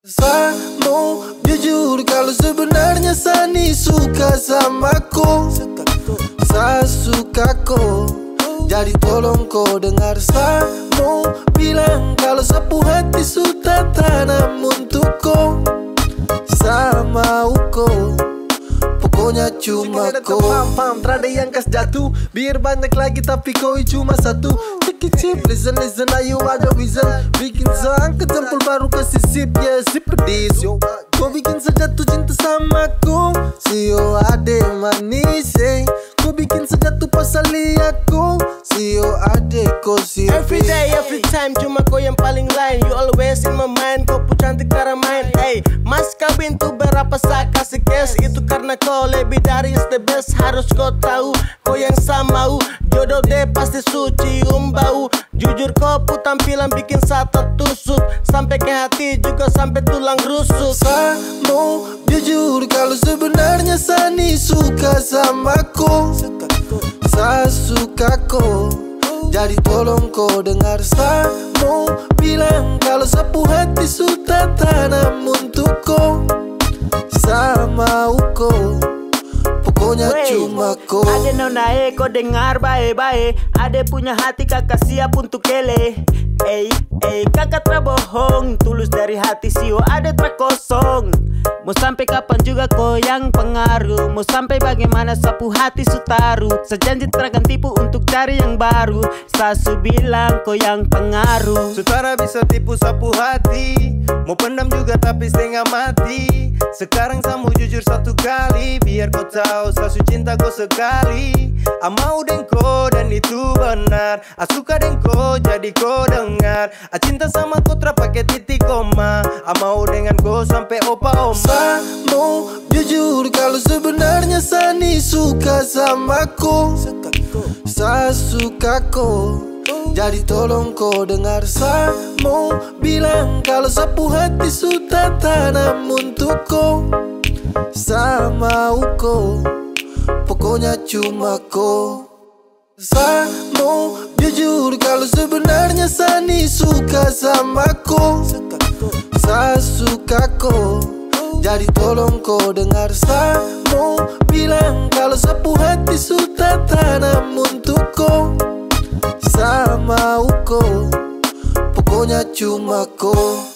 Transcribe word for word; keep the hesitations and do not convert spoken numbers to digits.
Samu jujur kalau sebenarnya Sani suka sama ko. Saya suka ko, jadi tolong kau dengar Samu bilang kalau sapu hati sudah tanam untuk ko. Sama ko, pokoknya cuma ko. Pam-pam, trade yang kas jatuh. Biar banyak lagi tapi koi cuma satu. Cip, listen, listen, ayo ada wizard. Bikin sang ke tempel baru kasih sip. Ya, yeah, sip pedis, yo. Kau bikin sejatuh cinta sama ku. Sio ade manis, eh. Kau bikin sejatuh pasal liatku. Sio ade ko si every day, every time, cuma kau yang paling lain. You always in my mind, kau pun cantik cara main. Hey, mas kawin tuh berapa saya kasih cash. Itu karena kau lebih dari is the best. Harus kau tahu, kau yang sama u. Jodoh deh pasti suci umbau. Jujur kau pun tampilan bikin satu tusuk. Sampai ke hati juga sampai tulang rusuk. Samu jujur kalau sebenarnya Sani suka sama ko. Saya suka ko, jadi tolong kau dengar Samu bilang kalau sapu hati sudah tanam untuk ko. Sama ko, pokoknya Wey, cuma ko. Ade nona eh kau dengar bae-bae. Ade punya hati kakak siap untuk kele. Eh, eh kakak terbohong. Tulus dari hati sio ade terkosong. Mau sampai kapan juga kau yang pengaruh. Mau sampai bagaimana sapu hati sutaru. Sejanji terakan tipu untuk cari yang baru. Sasu bilang kau yang pengaruh. Sutara bisa tipu sapu hati. Mau pendam juga tapi setengah mati. Sekarang Samu jujur satu kali. Biar kau tahu sasu cinta kau sekali. Amau dengko dan itu benar. Asuka dengko jadi kau dengar. A cinta sama kau tra pakai titik koma. Amau dengan kau sampai opa oma. Samu jujur kalau sebenarnya Sani suka sama ko. Saya suka ko, jadi tolong kau dengar Samu bilang kalau sapu hati sudah tanam untuk ko. Sama ko, pokoknya cuma ko. Samu jujur kalau sebenarnya Sani suka sama ko. Saya suka ko, jadi tolong kau dengar Samu bilang kalau sapu hati sudah tanam untuk ko. Sama ko, pokoknya cuma ko.